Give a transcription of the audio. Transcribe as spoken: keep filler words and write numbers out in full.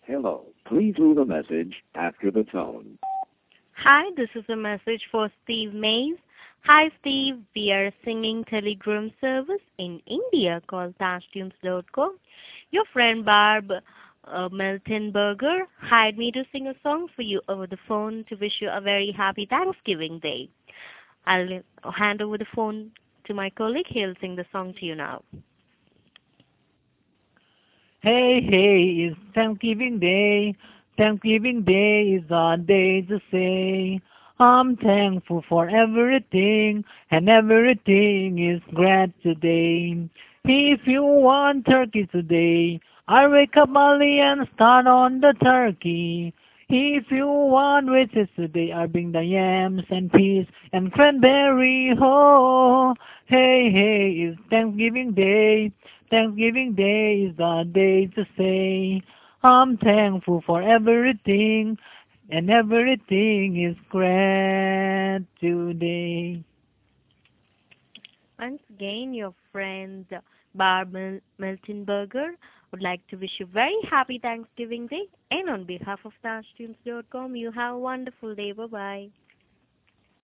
Hello. Please leave a message after the tone. Hi, this is a message for Steve Mays. Hi, Steve. We are a singing telegram service in India called Tashtunes dot com. Your friend Barb uh, Meltonberger hired me to sing a song for you over the phone to wish you a very happy Thanksgiving Day. I'll hand over the phone to my colleague. He'll sing the song to you now. Hey, hey, it's Thanksgiving Day. Thanksgiving Day is a day to say I'm thankful for everything, and everything is great today. If you want turkey today, I wake up early and start on the turkey. If you want riches today, I bring the yams and peas and cranberry. Ho, hey, hey, it's Thanksgiving Day. Thanksgiving Day is the day to say I'm thankful for everything, and everything is great today. Once again, your friend Barb Mil- Miltonberger would like to wish you a very happy Thanksgiving Day. And on behalf of Tashtunes dot com, you have a wonderful day. Bye-bye.